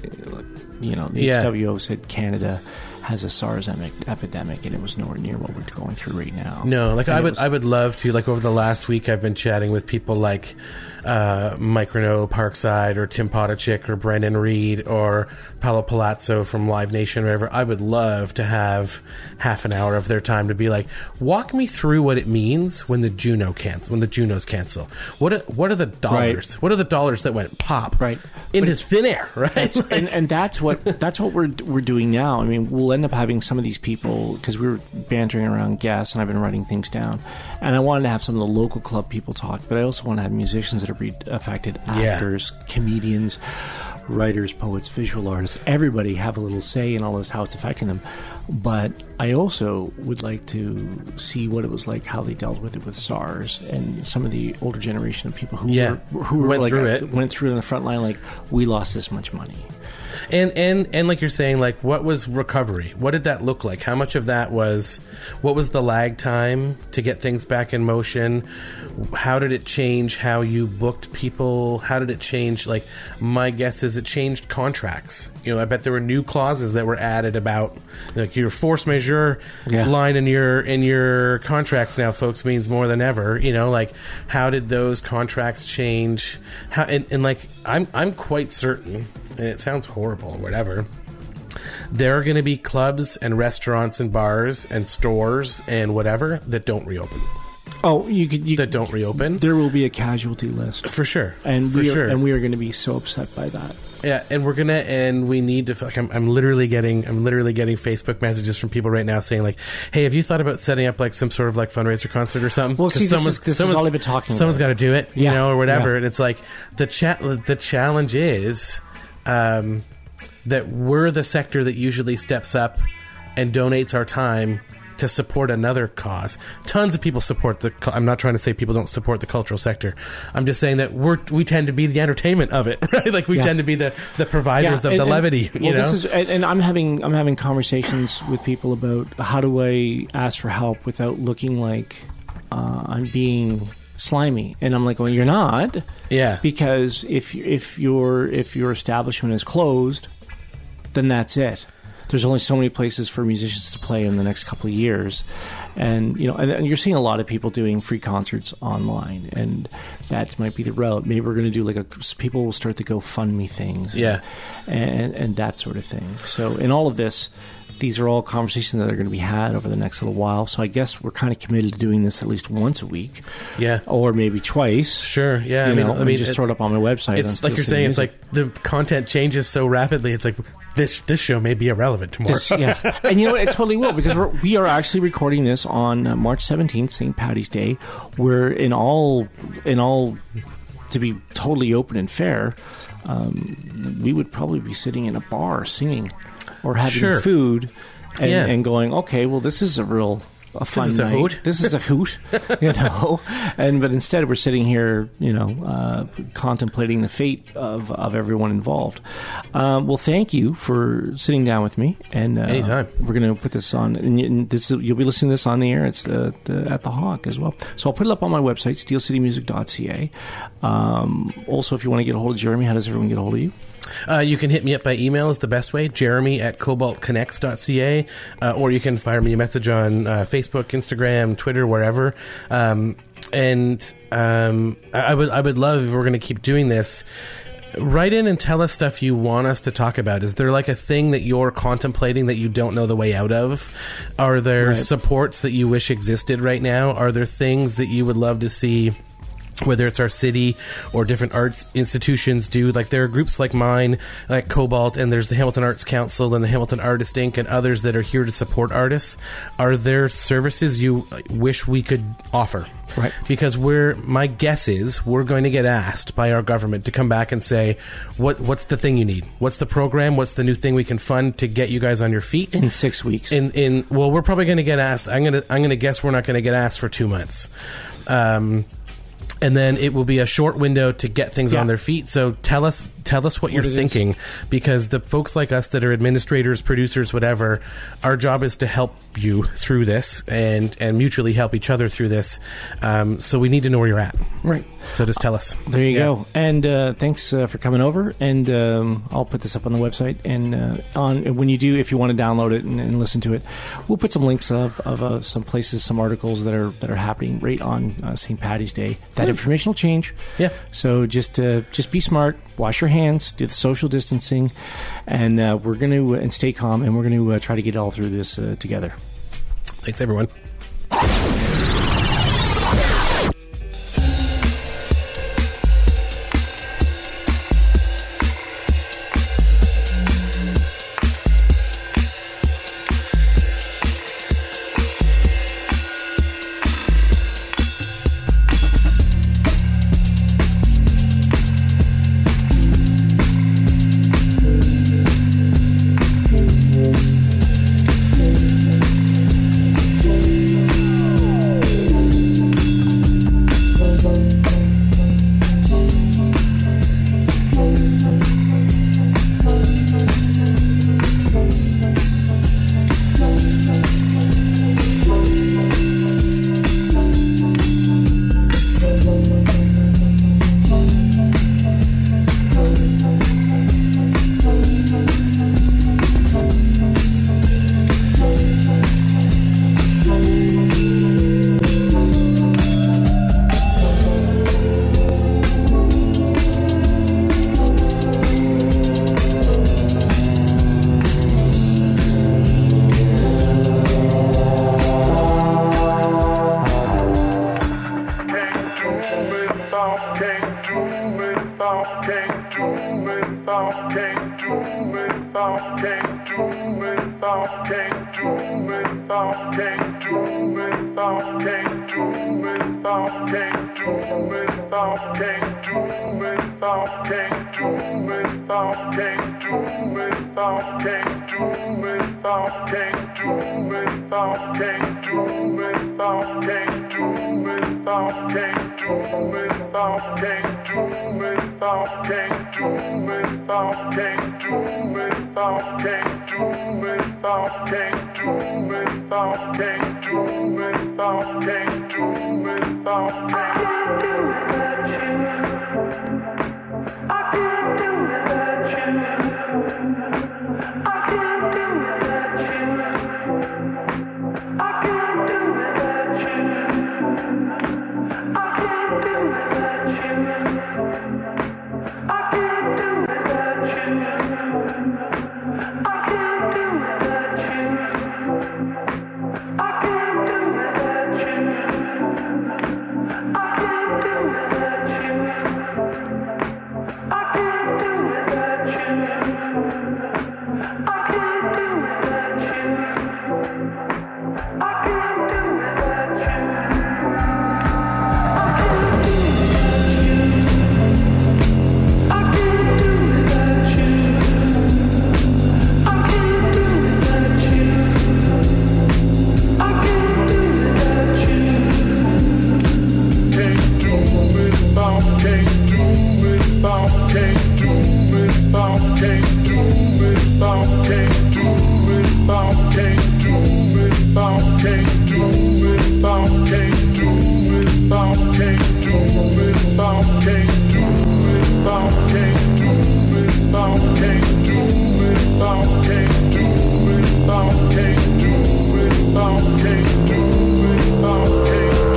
S2: You know, the
S3: yeah.
S2: H W O said Canada has a SARS epidemic, and it was nowhere near what we're going through right now.
S3: No, like
S2: and
S3: I would,
S2: was,
S3: I would love to. Like over the last week, I've been chatting with people like uh, Mike Renault, Parkside, or Tim Potachik, or Brendan Reed, or Paolo Palazzo from Live Nation, or whatever. I would love to have half an hour of their time to be like, walk me through what it means when the Juno cancel, when the Junos cancel. What are, what are the dollars?
S2: Right.
S3: What are the dollars that went pop
S2: right
S3: into thin air? Right,
S2: and and that's what that's what we're we're doing now. I mean, we'll end up having some of these people, because we were bantering around guests, and I've been writing things down, and I wanted to have some of the local club people talk, but I also want to have musicians that are be affected, actors, yeah. comedians, writers, poets, visual artists, everybody have a little say in all this, how it's affecting them. But I also would like to see what it was like, how they dealt with it with SARS, and some of the older generation of people who
S3: yeah.
S2: were, who were
S3: went
S2: like,
S3: through it,
S2: went through it in the front line, like, we lost this much money.
S3: And, and and like you're saying, like, what was recovery? What did that look like? How much of that was, what was the lag time to get things back in motion? How did it change how you booked people? How did it change? Like, my guess is it changed contracts. You know, I bet there were new clauses that were added about, like, your force majeure yeah. line in your in your contracts now, folks, means more than ever. You know, like, how did those contracts change? How and, and like, I'm I'm quite certain, and it sounds horrible or whatever, there are going to be clubs and restaurants and bars and stores and whatever that don't reopen.
S2: Oh, you could you,
S3: that don't reopen.
S2: There will be a casualty list
S3: for sure,
S2: and
S3: for
S2: we are,
S3: sure,
S2: and we are going to be so upset by that.
S3: Yeah, and we're gonna, and we need to. Like, I'm, I'm literally getting, I'm literally getting Facebook messages from people right now saying, like, "Hey, have you thought about setting up like some sort of like fundraiser concert or something?"
S2: Well, see, this is, this is all I've been talking.
S3: Someone's got to do it, you
S2: yeah.
S3: know, or whatever.
S2: Yeah.
S3: And it's like the cha- the challenge is um, that we're the sector that usually steps up and donates our time to support another cause. Tons of people support the. I'm not trying to say people don't support the cultural sector. I'm just saying that we're we tend to be the entertainment of it, right? Like we yeah. tend to be the, the providers yeah, of
S2: and,
S3: the
S2: and,
S3: levity.
S2: Well,
S3: you know,
S2: this is, and I'm having I'm having conversations with people about how do I ask for help without looking like uh, I'm being slimy, and I'm like, well, you're not,
S3: yeah,
S2: because if if your if your establishment is closed, then that's it. There's only so many places for musicians to play in the next couple of years, and you know, and, and you're seeing a lot of people doing free concerts online, and that might be the route. Maybe we're going to do like a people will start to GoFundMe things,
S3: yeah,
S2: and, and and that sort of thing. So in all of this, these are all conversations that are going to be had over the next little while. So I guess we're kind of committed to doing this at least once a week,
S3: yeah, or
S2: maybe twice.
S3: Sure, yeah.
S2: You
S3: I mean,
S2: know,
S3: I mean,
S2: just
S3: it,
S2: throw it up on my website.
S3: It's like you're saying. Music. It's like the content changes so rapidly. It's like this this show may be irrelevant tomorrow.
S2: This, yeah, and you know what? It totally will, because we're, we are actually recording this on uh, March seventeenth, Saint Paddy's Day. We're in all in all to be totally open and fair. Um, we would probably be sitting in a bar singing or having
S3: sure.
S2: food. And,
S3: yeah.
S2: and going, okay, well, this is a real a fun
S3: this is
S2: night.
S3: A hoot.
S2: This is a hoot, you know. And but instead, we're sitting here, you know, uh, contemplating the fate of, of everyone involved. Um, well, thank you for sitting down with me. And uh,
S3: anytime,
S2: we're going to put this on, and, and this is, you'll be listening to this on the air. It's uh, the, at the Hawk as well. So I'll put it up on my website, steel city music dot c a. Um, also, if you want to get a hold of Jeremy, how does everyone get a hold of you?
S3: Uh, you can hit me up by email is the best way, jeremy at cobalt connects dot c a, uh, or you can fire me a message on uh, Facebook, Instagram, Twitter, wherever. Um, and um, I, I would I would love, if we're going to keep doing this, write in and tell us stuff you want us to talk about. Is there like a thing that you're contemplating that you don't know the way out of? Are there
S2: Right.
S3: supports that you wish existed right now? Are there things that you would love to see, whether it's our city or different arts institutions do? Like, there are groups like mine, like Cobalt, and there's the Hamilton Arts Council and the Hamilton Artist Incorporated and others that are here to support artists. Are there services you wish we could offer?
S2: Right.
S3: Because we're, my guess is we're going to get asked by our government to come back and say, what what's the thing you need? What's the program? What's the new thing we can fund to get you guys on your feet?
S2: In six weeks.
S3: In in well, we're probably going to get asked. I'm gonna I'm gonna guess we're not going to get asked for two months. Um, and then it will be a short window to get things
S2: Yeah.
S3: on their feet. So tell us tell us what,
S2: What
S3: you're
S2: it is.
S3: thinking, because the folks like us that are administrators, producers, whatever, our job is to help you through this and and mutually help each other through this. Um, so we need to know where you're at.
S2: Right.
S3: So just tell us.
S2: There you
S3: Yeah.
S2: go. And uh, thanks uh, for coming over. And um, I'll put this up on the website. And uh, on when you do, if you want to download it and, and listen to it, we'll put some links of, of uh, some places, some articles that are that are happening right on uh, Saint Paddy's Day. That information will change.
S3: Yeah.
S2: So just uh, just be smart. Wash your hands. Do the social distancing, and uh, we're going to uh, and stay calm. And we're going to uh, try to get all through this uh, together.
S3: Thanks, everyone.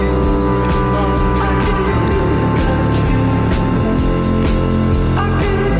S4: I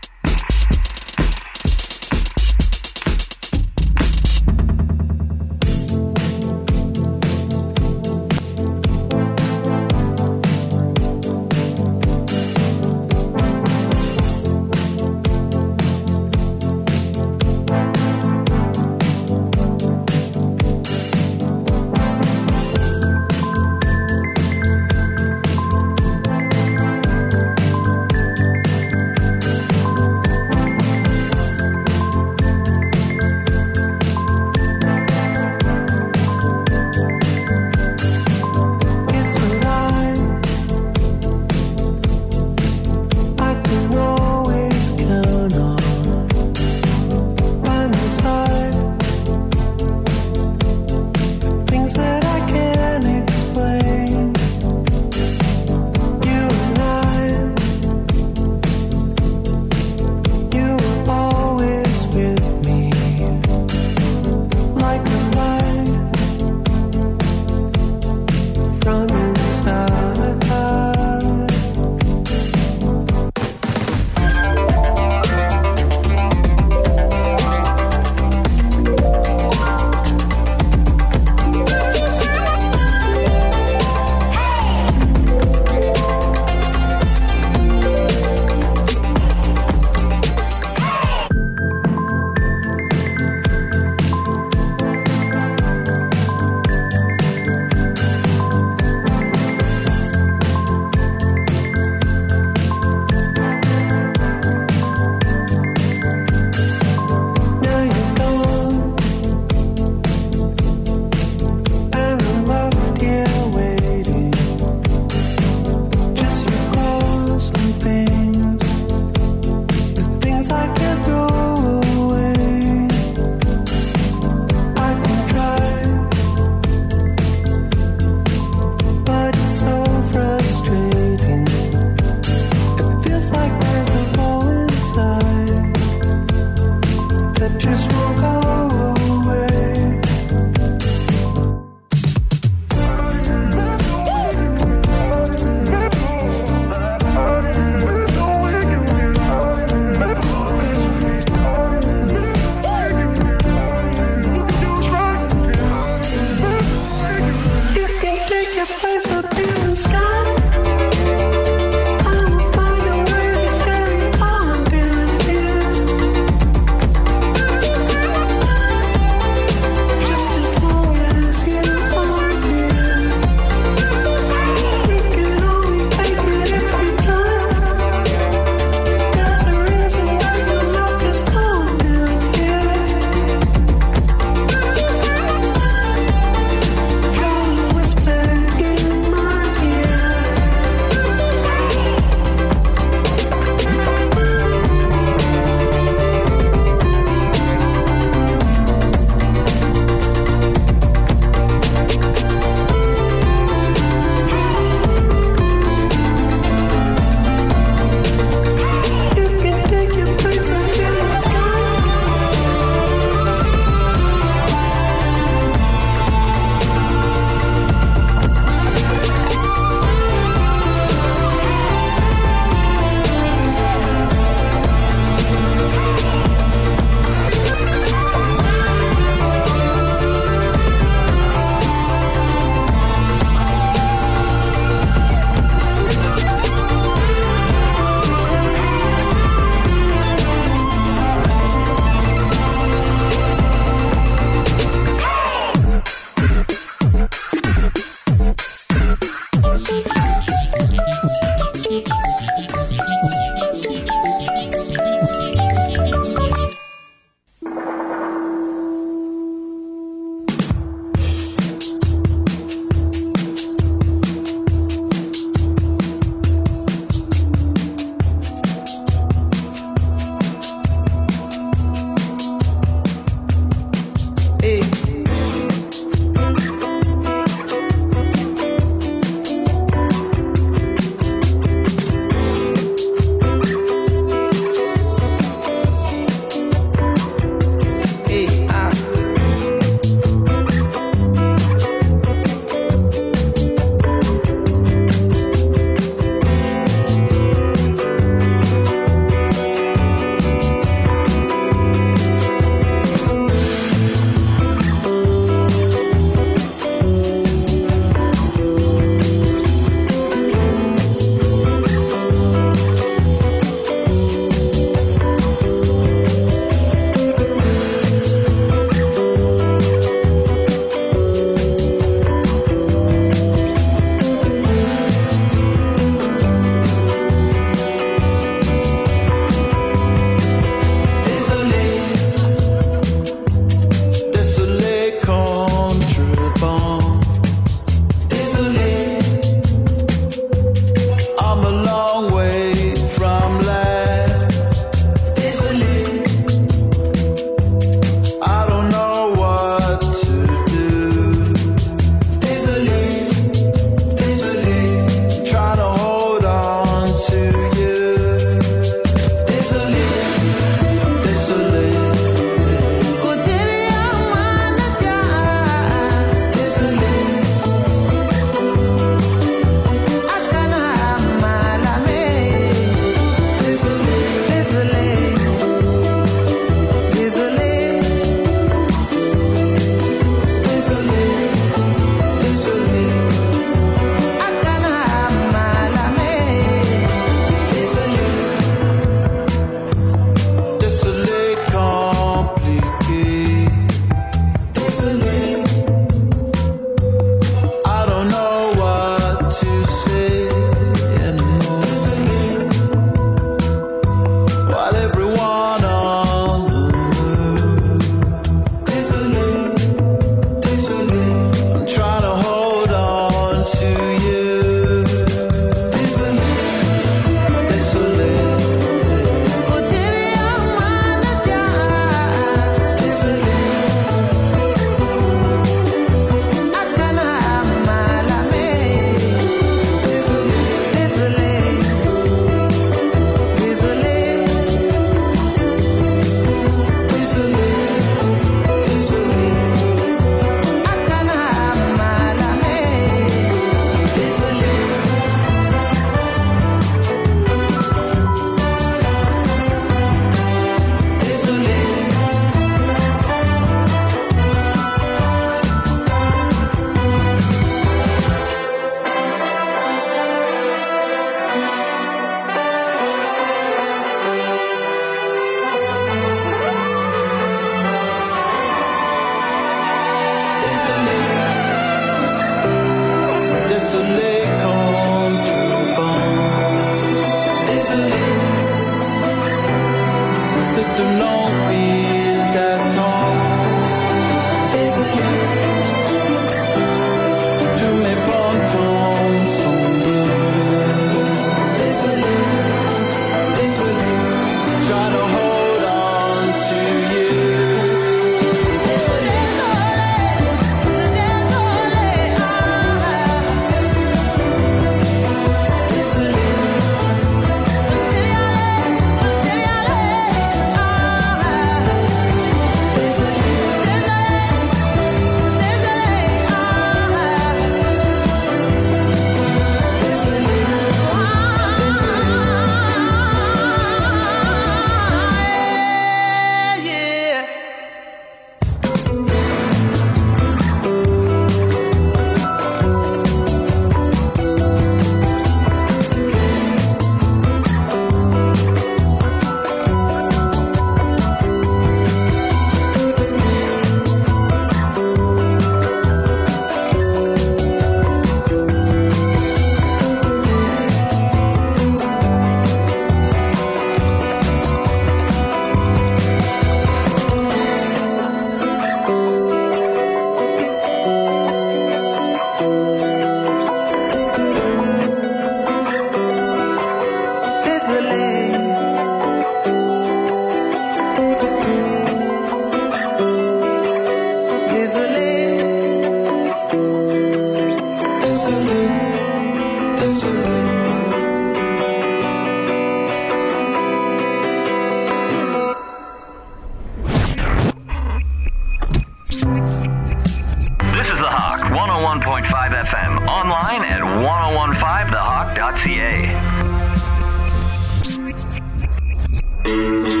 S4: The Hawk, one oh one point five F M. Online at ten fifteen the hawk dot c a.